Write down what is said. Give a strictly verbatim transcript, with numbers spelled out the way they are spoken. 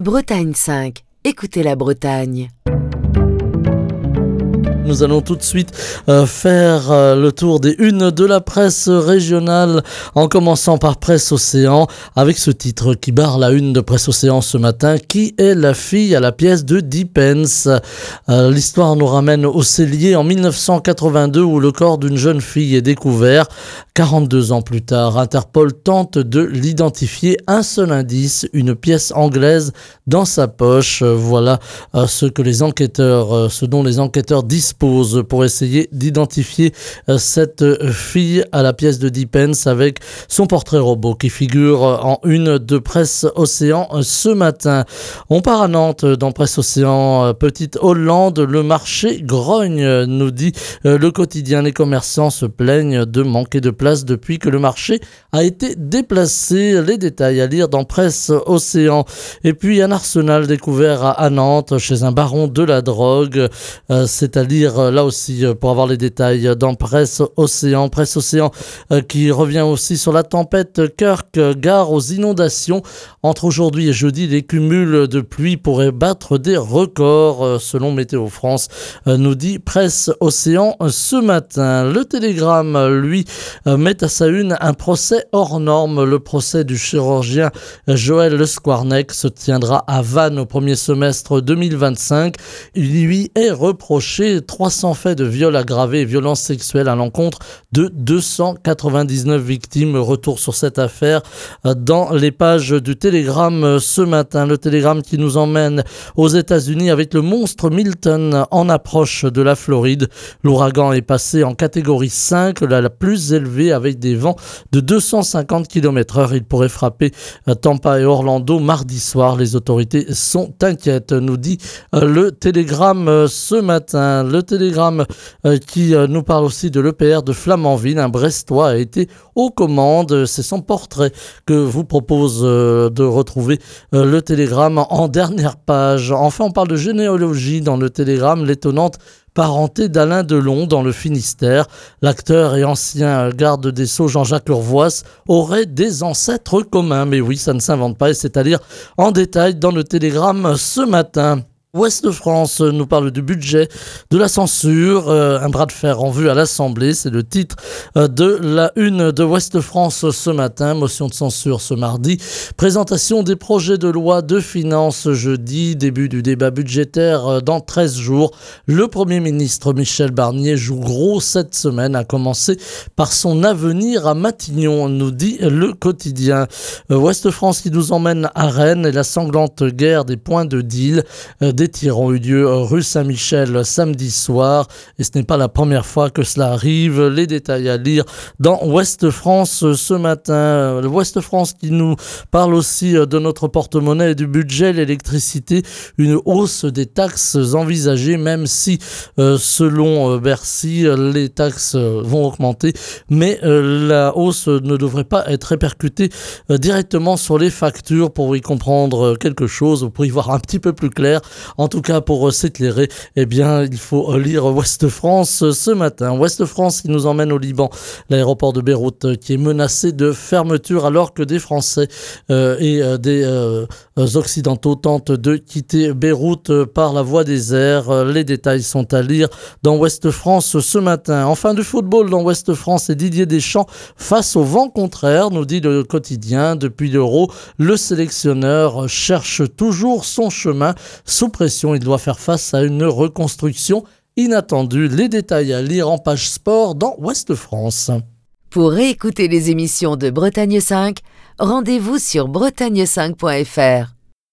Bretagne cinq, écoutez la Bretagne. Nous allons tout de suite euh, faire euh, le tour des unes de la presse régionale, en commençant par Presse Océan, avec ce titre qui barre la une de Presse Océan ce matin. Qui est la fille à la pièce de Dickens? euh, L'histoire nous ramène au Cellier en mille neuf cent quatre-vingt-deux, où le corps d'une jeune fille est découvert. quarante-deux ans plus tard, Interpol tente de l'identifier. Un seul indice, une pièce anglaise dans sa poche. Voilà euh, ce que les enquêteurs, euh, ce dont les enquêteurs disposent pour essayer d'identifier euh, cette fille à la pièce de Dickens, avec son portrait robot qui figure en une de Presse Océan euh, ce matin. On part à Nantes dans Presse Océan. euh, Petite Hollande, le marché grogne, nous dit euh, le quotidien. Les commerçants se plaignent de manquer de place depuis que le marché a été déplacé. Les détails à lire dans Presse Océan. Et puis un arsenal découvert à Nantes chez un baron de la drogue. Euh, c'est à lire là aussi pour avoir les détails dans Presse Océan. Presse Océan euh, qui revient aussi sur la tempête Kirk, gare aux inondations. Entre aujourd'hui et jeudi, les cumuls de pluie pourraient battre des records euh, selon Météo France, euh, nous dit Presse Océan ce matin. Le Télégramme, lui, euh, met à sa une un procès hors norme. Le procès du chirurgien Joël Le Squarnec se tiendra à Vannes au premier semestre deux mille vingt-cinq. Il lui est reproché trois cents faits de viol aggravé et violences sexuelles à l'encontre de deux cent quatre-vingt-dix-neuf victimes. Retour sur cette affaire dans les pages du Télégramme ce matin. Le Télégramme qui nous emmène aux États-Unis avec le monstre Milton en approche de la Floride. L'ouragan est passé en catégorie cinq, la, la plus élevée, avec des vents de deux cent cinquante kilomètres heure. Il pourrait frapper Tampa et Orlando mardi soir. Les autorités sont inquiètes, nous dit le Télégramme ce matin. Le Télégramme euh, qui euh, nous parle aussi de l'E P R de Flamanville. Un Brestois a été aux commandes. C'est son portrait que vous propose euh, de retrouver euh, le Télégramme en dernière page. Enfin, on parle de généalogie dans le Télégramme. L'étonnante parenté d'Alain Delon dans le Finistère. L'acteur et ancien garde des Sceaux Jean-Jacques Urvoas aurait des ancêtres communs. Mais oui, ça ne s'invente pas, et c'est à lire en détail dans le Télégramme ce matin. Ouest France nous parle du budget, de la censure, euh, un bras de fer en vue à l'Assemblée, c'est le titre euh, de la une de Ouest France ce matin. Motion de censure ce mardi, présentation des projets de loi de finances jeudi, début du débat budgétaire euh, dans treize jours. Le Premier ministre Michel Barnier joue gros cette semaine, à commencer par son avenir à Matignon, nous dit le quotidien. Euh, Ouest France qui nous emmène à Rennes et la sanglante guerre des points de deal. Euh, Des tirs ont eu lieu rue Saint-Michel samedi soir, et ce n'est pas la première fois que cela arrive. Les détails à lire dans Ouest France ce matin. Ouest France qui nous parle aussi de notre porte-monnaie et du budget, l'électricité, une hausse des taxes envisagée, même si euh, selon euh, Bercy, les taxes euh, vont augmenter, mais euh, la hausse ne devrait pas être répercutée euh, directement sur les factures. Pour y comprendre quelque chose, pour y voir un petit peu plus clair, en tout cas, pour s'éclairer, eh bien, il faut lire Ouest France ce matin. Ouest France qui nous emmène au Liban. L'aéroport de Beyrouth qui est menacé de fermeture alors que des Français euh, et euh, des euh, Occidentaux tentent de quitter Beyrouth par la voie des airs. Les détails sont à lire dans Ouest France ce matin. Enfin, du football dans Ouest France et Didier Deschamps face au vent contraire, nous dit le quotidien. Depuis l'Euro, le sélectionneur cherche toujours son chemin. Sous pression, il doit faire face à une reconstruction inattendue. Les détails à lire en page sport dans Ouest France. Pour réécouter les émissions de Bretagne cinq, rendez-vous sur bretagne cinq point f r.